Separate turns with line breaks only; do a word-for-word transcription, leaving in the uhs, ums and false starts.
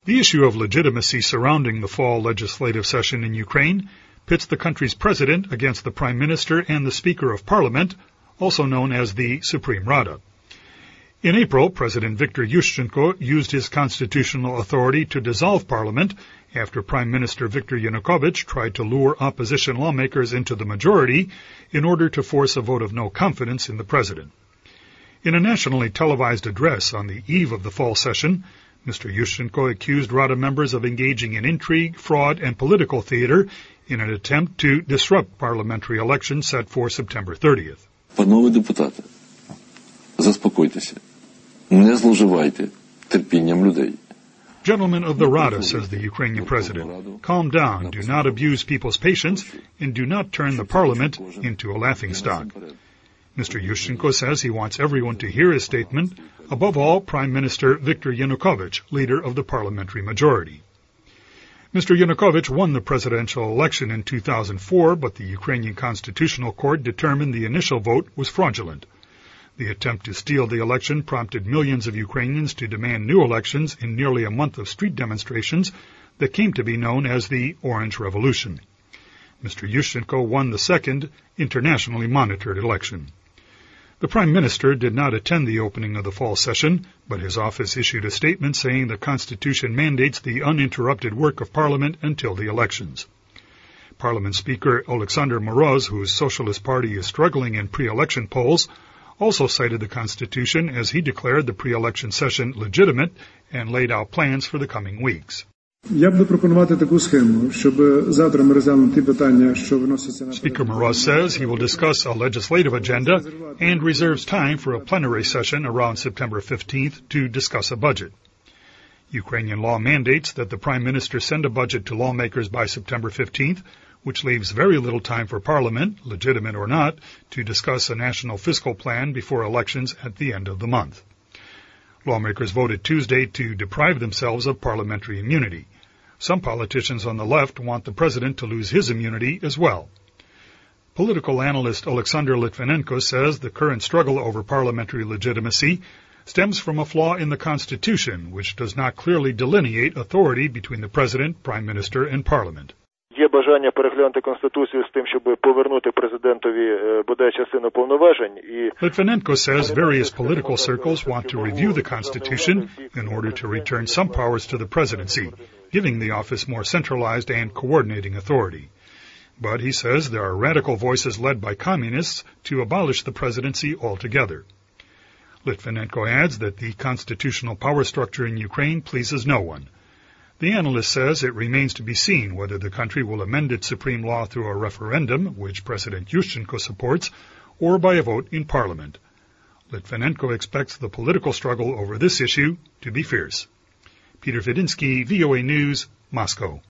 The issue of legitimacy surrounding the fall legislative session in Ukraine pits the country's president against the prime minister and the speaker of parliament, also known as the Supreme Rada. In April, President Viktor Yushchenko used his constitutional authority to dissolve parliament after Prime Minister Viktor Yanukovych tried to lure opposition lawmakers into the majority in order to force a vote of no confidence in the president. In a nationally televised address on the eve of the fall session, Mister Yushchenko accused Rada members of engaging in intrigue, fraud, and political theater in an attempt to disrupt parliamentary elections set for September thirtieth.
Панове депутати, заспокойтеся. Не зловживайте терпінням людей.
Gentlemen of the Rada, says the Ukrainian president, calm down, do not abuse people's patience, and do not turn the parliament into a laughingstock. Mister Yushchenko says he wants everyone to hear his statement, above all Prime Minister Viktor Yanukovych, leader of the parliamentary majority. Mister Yanukovych won the presidential election in two thousand four, but the Ukrainian Constitutional Court determined the initial vote was fraudulent. The attempt to steal the election prompted millions of Ukrainians to demand new elections in nearly a month of street demonstrations that came to be known as the Orange Revolution. Mister Yushchenko won the second, internationally monitored election. The Prime Minister did not attend the opening of the fall session, but his office issued a statement saying the Constitution mandates the uninterrupted work of Parliament until the elections. Parliament Speaker Alexander Moroz, whose Socialist Party is struggling in pre-election polls, also cited the Constitution as he declared the pre-election session legitimate and laid out plans for the coming weeks.
Я буду пропонувати таку схему, щоб завтра ми розглянули ті питання, що виносяться на...
Speaker Moroz says he will discuss a legislative agenda and reserves time for a plenary session around September fifteenth to discuss a budget. Ukrainian law mandates that the Prime Minister send a budget to lawmakers by September fifteenth, which leaves very little time for Parliament, legitimate or not, to discuss a national fiscal plan before elections at the end of the month. Lawmakers voted Tuesday to deprive themselves of parliamentary immunity. Some politicians on the left want the president to lose his immunity as well. Political analyst Alexander Litvinenko says the current struggle over parliamentary legitimacy stems from a flaw in the Constitution, which does not clearly delineate authority between the president, prime minister, and parliament.
Є бажання переглянути Конституцію з тим, щоб повернути президентові бодай частину повноважень.
Litvinenko says various political circles want to review the Constitution in order to return some powers to the presidency, giving the office more centralized and coordinating authority. But he says there are radical voices led by communists to abolish the presidency altogether. Litvinenko adds that the constitutional power structure in Ukraine pleases no one. The analyst says it remains to be seen whether the country will amend its supreme law through a referendum, which President Yushchenko supports, or by a vote in parliament. Litvinenko expects the political struggle over this issue to be fierce. Peter Fedinsky, V O A News, Moscow.